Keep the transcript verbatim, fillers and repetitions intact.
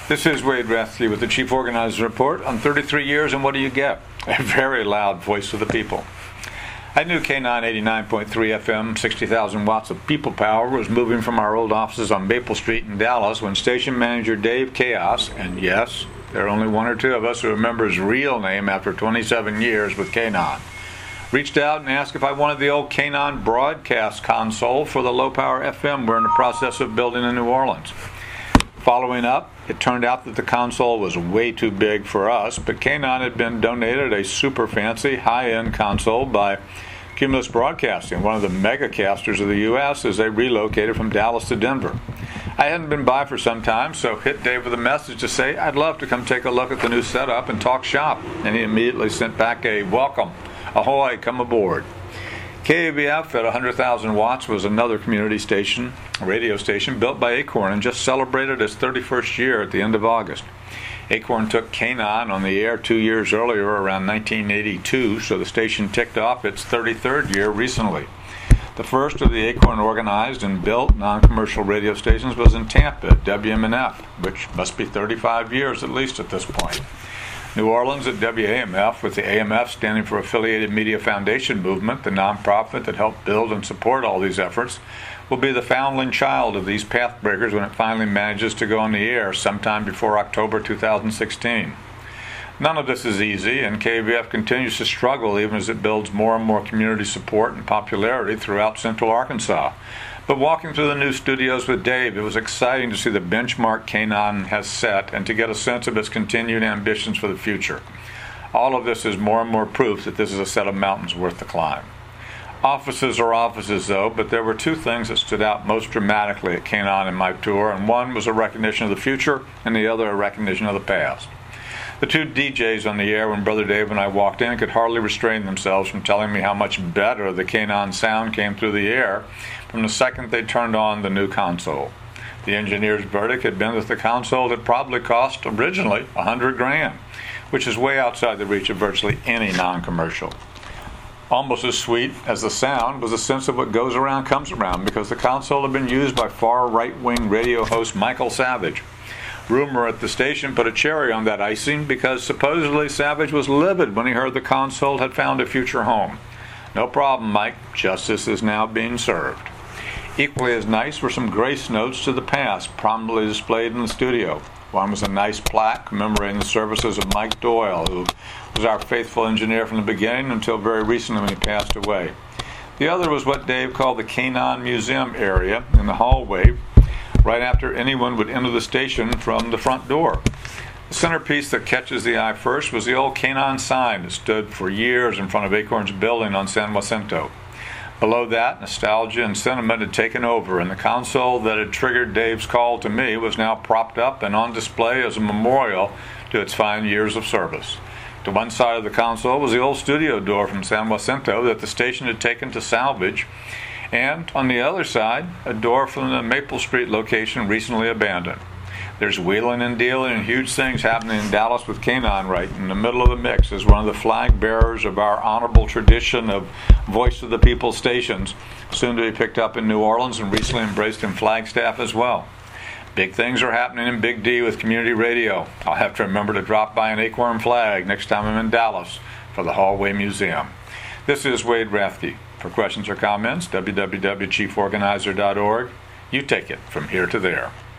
This is Wade Rathke with the Chief Organizer Report on thirty-three years and what do you get? A very loud voice of the people. I knew K nine eighty-nine point three F M, sixty thousand watts of people power, was moving from our old offices on Maple Street in Dallas when station manager Dave Chaos, and yes, there are only one or two of us who remember his real name after twenty-seven years with K nine, reached out and asked if I wanted the old K nine broadcast console for the low-power F M we're in the process of building in New Orleans. Following up, it turned out that the console was way too big for us, but K nine had been donated a super fancy, high-end console by Cumulus Broadcasting, one of the megacasters of the U S, as they relocated from Dallas to Denver. I hadn't been by for some time, so hit Dave with a message to say I'd love to come take a look at the new setup and talk shop, and he immediately sent back a welcome. Ahoy, come aboard. K A B F at one hundred thousand watts was another community station, a radio station built by Acorn and just celebrated its thirty-first year at the end of August. Acorn took K nine on the air two years earlier, around nineteen eighty-two, so the station ticked off its thirty-third year recently. The first of the Acorn organized and built non-commercial radio stations was in Tampa at W M N F, which must be thirty-five years at least at this point. New Orleans at W A M F, with the A M F standing for Affiliated Media Foundation Movement, the nonprofit that helped build and support all these efforts, will be the foundling child of these pathbreakers when it finally manages to go on the air sometime before October two thousand sixteen. None of this is easy, and K A B F continues to struggle even as it builds more and more community support and popularity throughout Central Arkansas. But walking through the new studios with Dave, it was exciting to see the benchmark K nine has set and to get a sense of its continued ambitions for the future. All of this is more and more proof that this is a set of mountains worth the climb. Offices are offices, though, but there were two things that stood out most dramatically at K nine in my tour, and one was a recognition of the future, and the other a recognition of the past. The two D Js on the air when Brother Dave and I walked in could hardly restrain themselves from telling me how much better the K nine sound came through the air from the second they turned on the new console. The engineer's verdict had been that the console had probably cost originally a hundred grand, which is way outside the reach of virtually any non-commercial. Almost as sweet as the sound was a sense of what goes around comes around, because the console had been used by far right-wing radio host Michael Savage. Rumor at the station put a cherry on that icing because supposedly Savage was livid when he heard the console had found a future home. No problem, Mike. Justice is now being served. Equally as nice were some grace notes to the past prominently displayed in the studio. One was a nice plaque commemorating the services of Mike Doyle, who was our faithful engineer from the beginning until very recently when he passed away. The other was what Dave called the K nine Museum area in the hallway, right after anyone would enter the station from the front door. The centerpiece that catches the eye first was the old K nine sign that stood for years in front of Acorn's building on San Jacinto. Below that, nostalgia and sentiment had taken over, and the console that had triggered Dave's call to me was now propped up and on display as a memorial to its fine years of service. To one side of the console was the old studio door from San Jacinto that the station had taken to salvage, and on the other side, a door from the Maple Street location recently abandoned. There's wheeling and dealing and huge things happening in Dallas with K nine right in the middle of the mix as one of the flag bearers of our honorable tradition of Voice of the People stations, soon to be picked up in New Orleans and recently embraced in Flagstaff as well. Big things are happening in Big D with community radio. I'll have to remember to drop by an Acorn flag next time I'm in Dallas for the Hallway Museum. This is Wade Rathke. For questions or comments, w w w dot chief organizer dot org. You take it from here to there.